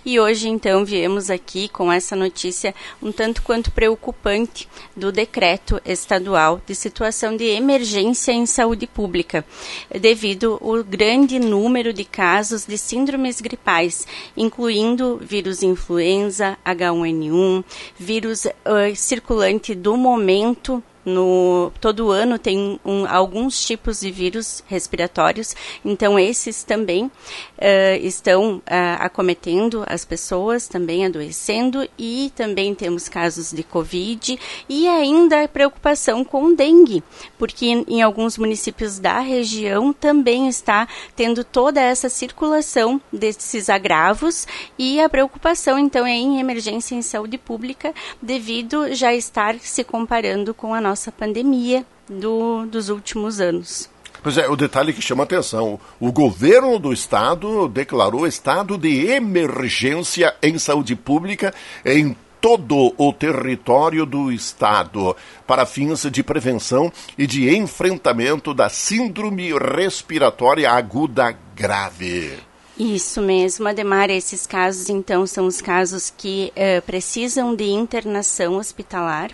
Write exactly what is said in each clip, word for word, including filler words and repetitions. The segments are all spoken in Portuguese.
E hoje, então, viemos aqui com essa notícia um tanto quanto preocupante do decreto estadual de situação de emergência em saúde pública, devido ao grande número de casos de síndromes gripais, incluindo vírus influenza, H um N um, vírus uh, circulante do momento. No, todo ano tem um, alguns tipos de vírus respiratórios, então esses também uh, estão uh, acometendo as pessoas, também adoecendo, e também temos casos de Covid e ainda a preocupação com dengue, porque em, em alguns municípios da região também está tendo toda essa circulação desses agravos, e a preocupação então é em emergência em saúde pública, devido já estar se comparando com a nossa nossa pandemia do, dos últimos anos. Pois é, o detalhe que chama a atenção, o governo do estado declarou estado de emergência em saúde pública em todo o território do estado, para fins de prevenção e de enfrentamento da síndrome respiratória aguda grave. Isso mesmo, Ademar, esses casos então são os casos que uh, precisam de internação hospitalar.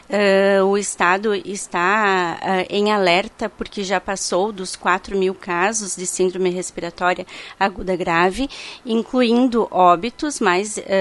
Uh, o estado está uh, em alerta porque já passou dos quatro mil casos de síndrome respiratória aguda grave, incluindo óbitos, mas uh,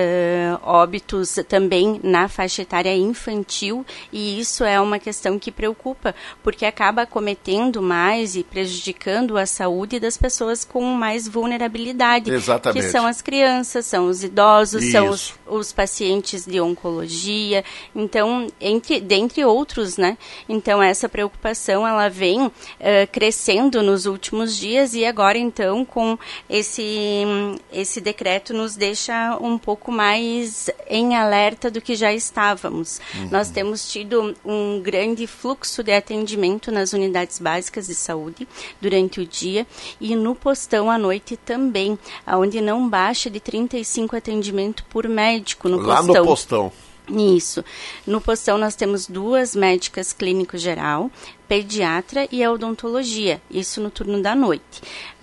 óbitos também na faixa etária infantil, e isso é uma questão que preocupa, porque acaba acometendo mais e prejudicando a saúde das pessoas com mais vulnerabilidade. Exatamente. Que são as crianças, são os idosos, Isso. são os, os pacientes de oncologia, então, entre, dentre outros, né? Então, essa preocupação, ela vem uh, crescendo nos últimos dias, e agora, então, com esse, esse decreto, nos deixa um pouco mais em alerta do que já estávamos. Uhum. Nós temos tido um grande fluxo de atendimento nas unidades básicas de saúde durante o dia, e no postão à noite também, onde não baixa de trinta e cinco atendimentos por médico no Lá postão. no postão. Isso. No postão nós temos duas médicas clínico-geral, pediatra e a odontologia, isso no turno da noite.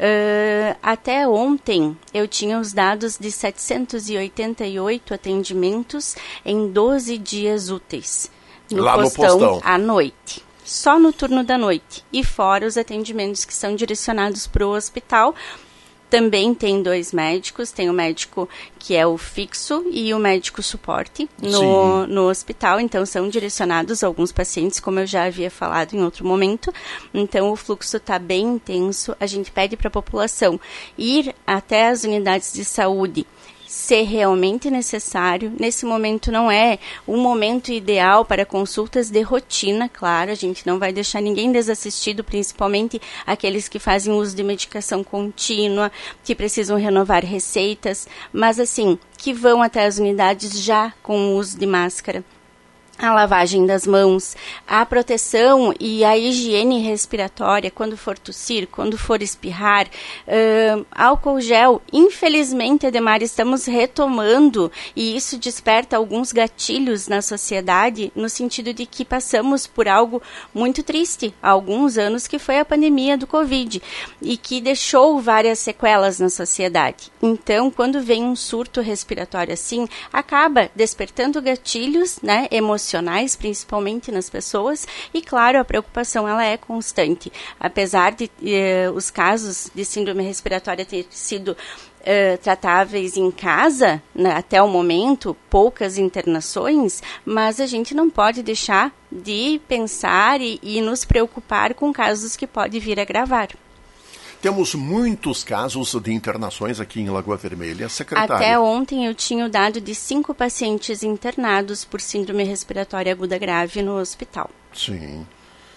Uh, até ontem eu tinha os dados de setecentos e oitenta e oito atendimentos em doze dias úteis. No Lá postão, no postão. à noite. Só no turno da noite. E fora os atendimentos que são direcionados para o hospital. Também tem dois médicos, tem o médico que é o fixo e o médico suporte no, no hospital, então são direcionados a alguns pacientes, como eu já havia falado em outro momento, então o fluxo está bem intenso. A gente pede para a população ir até as unidades de saúde, se realmente necessário. Nesse momento não é um momento ideal para consultas de rotina, claro, a gente não vai deixar ninguém desassistido, principalmente aqueles que fazem uso de medicação contínua, que precisam renovar receitas, mas assim, que vão até as unidades já com o uso de máscara. A lavagem das mãos, a proteção e a higiene respiratória quando for tossir, quando for espirrar, uh, álcool gel. Infelizmente, Ademar, estamos retomando, e isso desperta alguns gatilhos na sociedade, no sentido de que passamos por algo muito triste há alguns anos, que foi a pandemia do Covid, e que deixou várias sequelas na sociedade. Então, quando vem um surto respiratório assim, acaba despertando gatilhos, né, emocionais, principalmente nas pessoas, e claro, a preocupação ela é constante. Apesar de eh, os casos de síndrome respiratória ter sido eh, tratáveis em casa, né, até o momento, poucas internações, mas a gente não pode deixar de pensar e, e nos preocupar com casos que podem vir a agravar. Temos muitos casos de internações aqui em Lagoa Vermelha, secretária. Até ontem eu tinha o dado de cinco pacientes internados por síndrome respiratória aguda grave no hospital. Sim.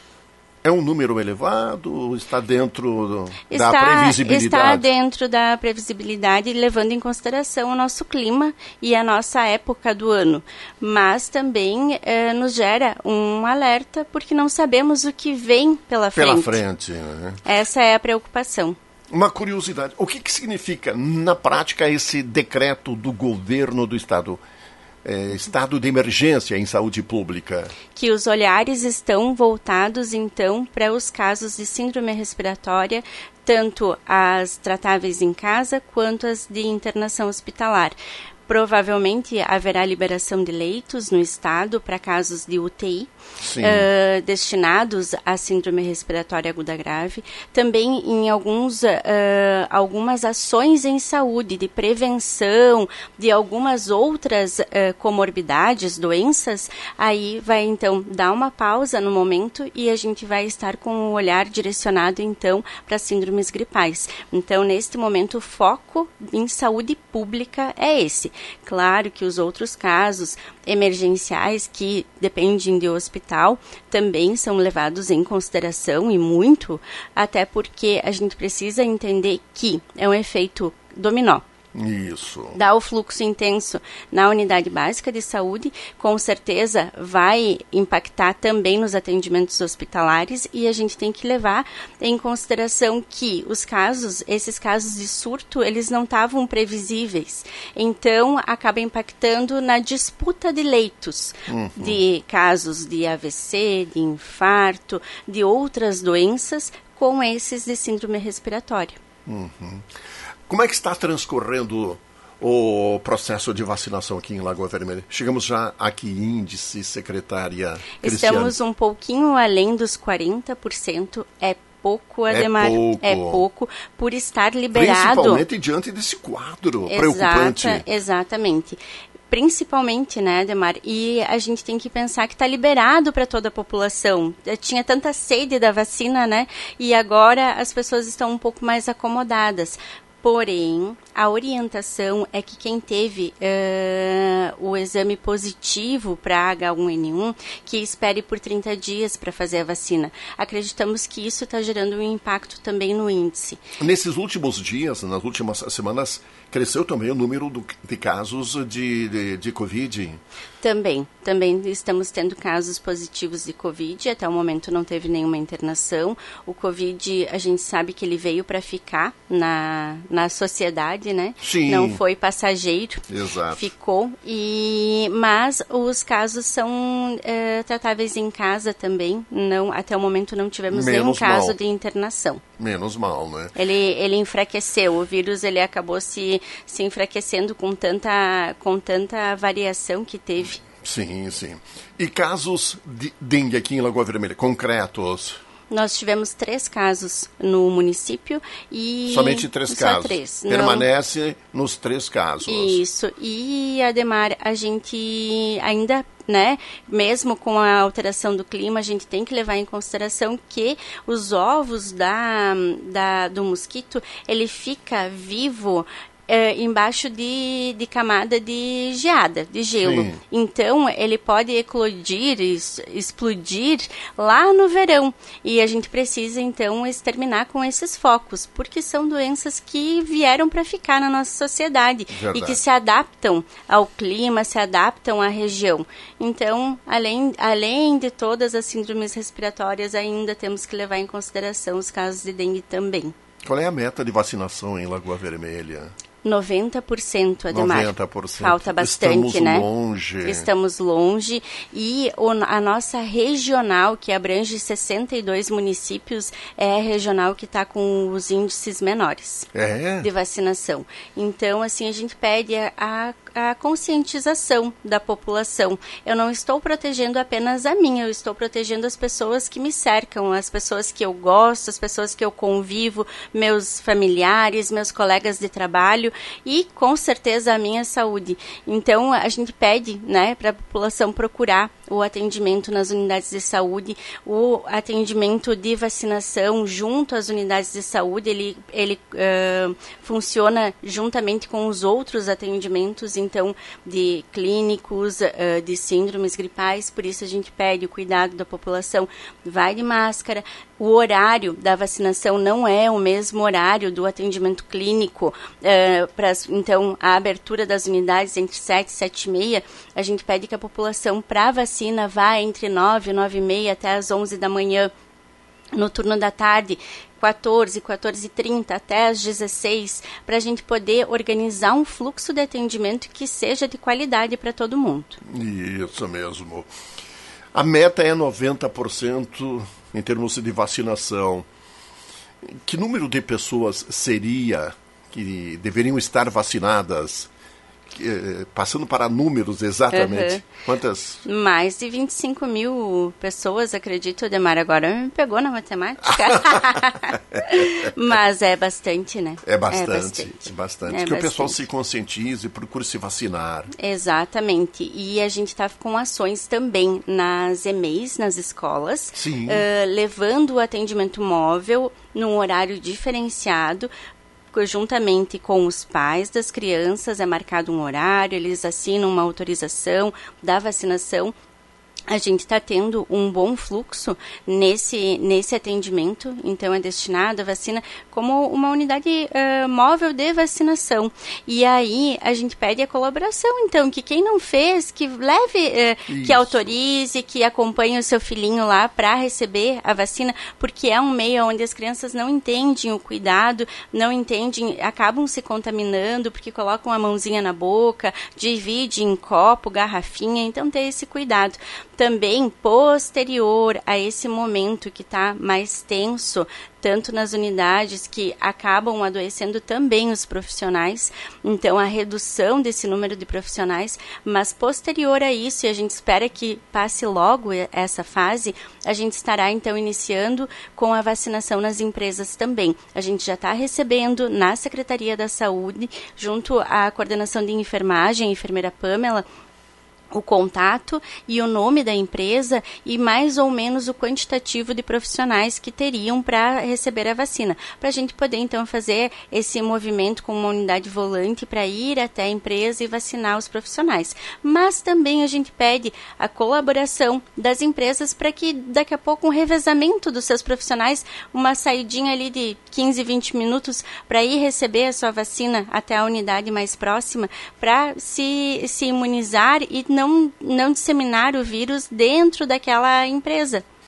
É um número elevado? Está dentro do, está, da previsibilidade? Está dentro da previsibilidade, levando em consideração o nosso clima e a nossa época do ano. Mas também eh, nos gera um alerta, porque não sabemos o que vem pela frente. Pela frente, né? Essa é a preocupação. Uma curiosidade, o que, que significa, na prática, esse decreto do governo do Estado? É, estado de emergência em saúde pública. Que os olhares estão voltados, então, para os casos de síndrome respiratória, tanto as tratáveis em casa quanto as de internação hospitalar. Provavelmente haverá liberação de leitos no estado para casos de U T I uh, destinados à síndrome respiratória aguda grave. Também em alguns, uh, algumas ações em saúde, de prevenção, de algumas outras uh, comorbidades, doenças. Aí vai então dar uma pausa no momento e a gente vai estar com o olhar direcionado então para síndromes gripais. Então, neste momento, o foco em saúde pública é esse. Claro que os outros casos emergenciais que dependem de hospital também são levados em consideração, e muito, até porque a gente precisa entender que é um efeito dominó. Isso. Dá o fluxo intenso na unidade básica de saúde, com certeza vai impactar também nos atendimentos hospitalares, e a gente tem que levar em consideração que os casos, esses casos de surto, eles não estavam previsíveis. Então, acaba impactando na disputa de leitos, uhum. de casos de A V C, de infarto, de outras doenças, com esses de síndrome respiratória. Uhum. Como é que está transcorrendo o processo de vacinação aqui em Lagoa Vermelha? Chegamos já a que índice, secretária Cristiane? Estamos um pouquinho além dos quarenta por cento, é pouco, Ademar, é pouco, é pouco por estar liberado. Principalmente diante desse quadro Exata, preocupante. Exatamente. Principalmente, né, Ademar? E a gente tem que pensar que está liberado para toda a população. Tinha tanta sede da vacina, né? E agora as pessoas estão um pouco mais acomodadas. Porém, a orientação é que quem teve uh, o exame positivo para H um N um, que espere por trinta dias para fazer a vacina. Acreditamos que isso está gerando um impacto também no índice. Nesses últimos dias, nas últimas semanas, cresceu também o número do, de casos de, de, de Covid? Também, também estamos tendo casos positivos de Covid, até o momento não teve nenhuma internação. O Covid, a gente sabe que ele veio para ficar na, na sociedade, né? Sim. Não foi passageiro. Exato. Ficou, e, mas os casos são é, tratáveis em casa também. Não, até o momento não tivemos Menos nenhum caso mal. de internação. Menos mal, né? Ele, ele enfraqueceu, o vírus ele acabou se, se enfraquecendo com tanta, com tanta variação que teve. Sim, sim. E casos de dengue aqui em Lagoa Vermelha, concretos? Nós tivemos três casos no município e... Somente três só casos? Três. Permanece Não... nos três casos? Isso. E, Ademar, a gente ainda... né, mesmo com a alteração do clima, a gente tem que levar em consideração que os ovos da, da, do mosquito, ele fica vivo é, embaixo de, de camada de geada, de gelo. Sim. Então, ele pode eclodir, es, explodir lá no verão. E a gente precisa, então, exterminar com esses focos, porque são doenças que vieram para ficar na nossa sociedade. Verdade. E que se adaptam ao clima, se adaptam à região. Então, além, além de todas as síndromes respiratórias, ainda temos que levar em consideração os casos de dengue também. Qual é a meta de vacinação em Lagoa Vermelha? noventa por cento, Ademar. noventa por cento. Falta bastante, Estamos né? longe. Estamos longe. E o, a nossa regional, que abrange sessenta e dois municípios, é a regional que está com os índices menores é? de vacinação. Então, assim, a gente pede a, a a conscientização da população. Eu não estou protegendo apenas a mim, eu estou protegendo as pessoas que me cercam, as pessoas que eu gosto, as pessoas que eu convivo, meus familiares, meus colegas de trabalho e, com certeza, a minha saúde. Então, a gente pede, né, para a população procurar o atendimento nas unidades de saúde, o atendimento de vacinação junto às unidades de saúde, ele, ele uh, funciona juntamente com os outros atendimentos, então, de clínicos, uh, de síndromes gripais, por isso a gente pede o cuidado da população, vai de máscara. O horário da vacinação não é o mesmo horário do atendimento clínico, uh, pra, então, a abertura das unidades entre sete e sete e meia, a gente pede que a população, para a vacina, vá entre nove e nove e meia até as onze da manhã, no turno da tarde, quatorze, quatorze e trinta até as dezesseis, para a gente poder organizar um fluxo de atendimento que seja de qualidade para todo mundo. Isso mesmo. A meta é noventa por cento em termos de vacinação. que número de pessoas seria que deveriam estar vacinadas? Eh, passando para números exatamente, uhum. Quantas? Mais de vinte e cinco mil pessoas, acredito, Ademar, agora me pegou na matemática. Mas é bastante, né? É bastante, é bastante. É bastante. É que bastante. O pessoal se conscientize e procure se vacinar. Exatamente. E a gente está com ações também nas E M E Is, nas escolas, uh, levando o atendimento móvel num horário diferenciado, juntamente com os pais das crianças, é marcado um horário, eles assinam uma autorização da vacinação. A gente está tendo um bom fluxo nesse, nesse atendimento, então é destinado a vacina como uma unidade uh, móvel de vacinação. E aí a gente pede a colaboração, então, que quem não fez, que leve, uh, que autorize, que acompanhe o seu filhinho lá para receber a vacina, porque é um meio onde as crianças não entendem o cuidado, não entendem, acabam se contaminando, porque colocam a mãozinha na boca, dividem em copo, garrafinha, então ter esse cuidado. Também posterior a esse momento que está mais tenso, tanto nas unidades que acabam adoecendo também os profissionais, então a redução desse número de profissionais, mas posterior a isso, e a gente espera que passe logo essa fase, a gente estará então iniciando com a vacinação nas empresas também. A gente já está recebendo na Secretaria da Saúde, junto à coordenação de enfermagem, a enfermeira Pamela, o contato e o nome da empresa e mais ou menos o quantitativo de profissionais que teriam para receber a vacina, para a gente poder então fazer esse movimento com uma unidade volante para ir até a empresa e vacinar os profissionais. Mas também a gente pede a colaboração das empresas para que daqui a pouco um revezamento dos seus profissionais, uma saidinha ali de quinze, vinte minutos para ir receber a sua vacina até a unidade mais próxima, para se, se imunizar e não, não disseminar o vírus dentro daquela empresa.